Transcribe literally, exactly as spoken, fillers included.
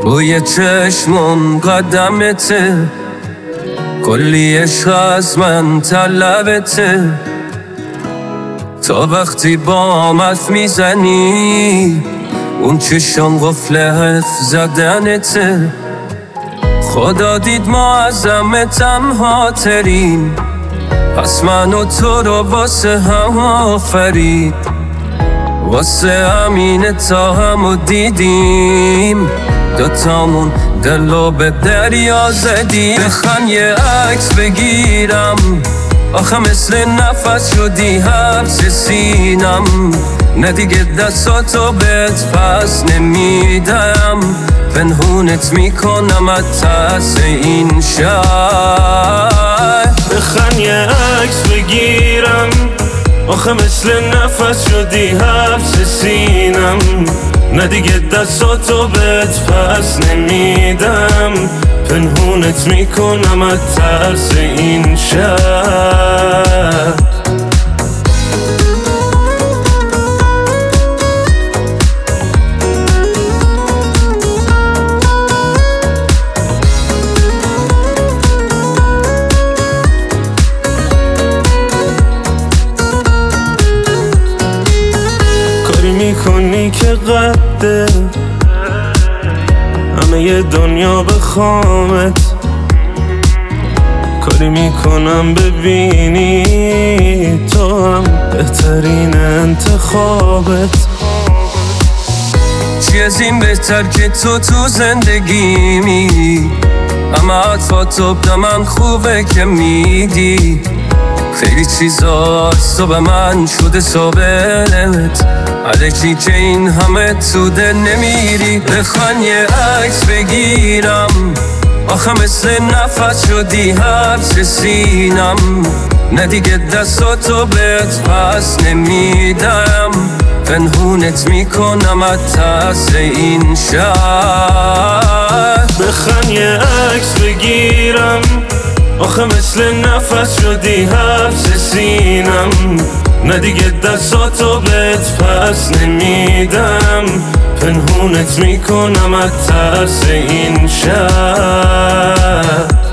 روی چشمم قدمته، کلی عشق از من طلبته. تا وقتی با مف میزنی اون چشم قفل حرف زدنته. خدا دید ما از همه تنها تریم، پس من و تو رو واسه هم آفرید. واسه همینه تا همو دیدیم، دوتامون دلو به دریا زدیم. بخوان یه عکس بگیرم، آخه مثل نفس شدی حبس سینم. نه دیگه دستاتو بهت پس نمیدم، پنهونت میکنم از ترس این شهر. بخوان یه عکس بگیرم، آخه مثل نفس شدی حبس سینم. نه دیگه دستاتو بهت پس نمیدم، پنهونت میکنم از ترس این شهر. کاری میکنی که قده همه ی دنیا بخوامت، کاری میکنم ببینی تو هم بهترین انتخابت. چی از این بهتر که تو تو زندگیمی، اما عطفاتو به من خوبه که میدی. خیلی چیزا تو به من شده ثابت، الکی که این همه تو دل نمیری. بخوان یه عکس بگیرم، آخه مثل نفس شدی حبس سینم. نه دیگه دستاتو بهت پس نمیدم، پنهونت میکنم از ترس این شهر. بخوان یه عکس بگیرم، آخه مثل نفس شدی حبس سینم. نه دیگه دستاتو بهت پس نمیدم، پنهونت میکنم از ترس این شهر.